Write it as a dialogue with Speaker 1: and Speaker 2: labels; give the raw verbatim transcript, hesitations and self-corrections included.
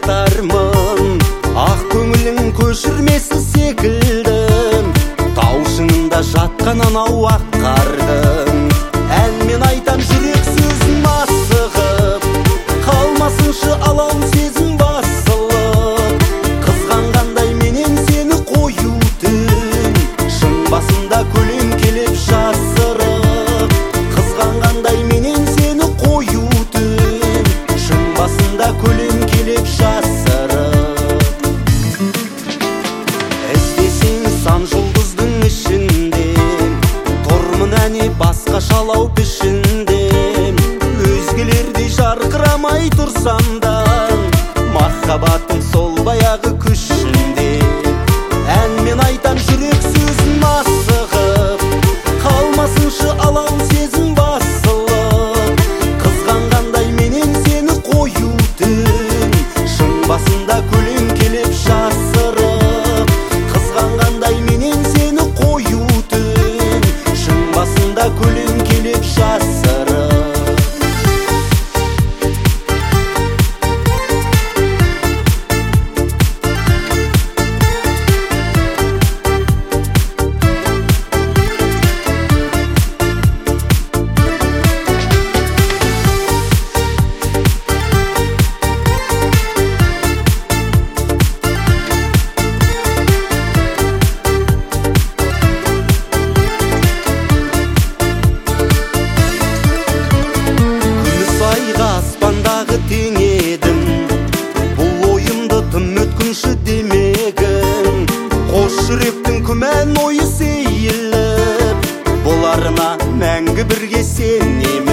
Speaker 1: айтармын, ақ көңілің көшірмесі секілді, тау шыңында жатқан анау ақ қардың. Әнмен айтам жүрек сөзін асығып, қалмасыншы алаң сезім басылып. Қызғанғандай менен сені қою түн, шың басында көлеңкелеп жасырып. Қызғанғандай менен сені қою түн, шың басында көлеңкелеп жасырып. Іздесең сан жұлдыздың ішінде, тұрмын әне басқа шалау пішінде. Өзгелердей жарқырамай тұрсам да, махаббатым сол баяғы күшінде. Әнмен айтам жүрек сөзін асығып, қалмасыншы алаң сезім басылып. Қызғанғандай менен сені қою түн, шың басында көлеңкелеп жасырып. Қызғанғандай менен сені қою түн, шың басында көлеңкелеп жасырып. Аспандағы тең едім, бұл ойымды тым өткінші демегін. Қос жүректің күмән ойы сейіліп, боларына мәңгі бірге сенем.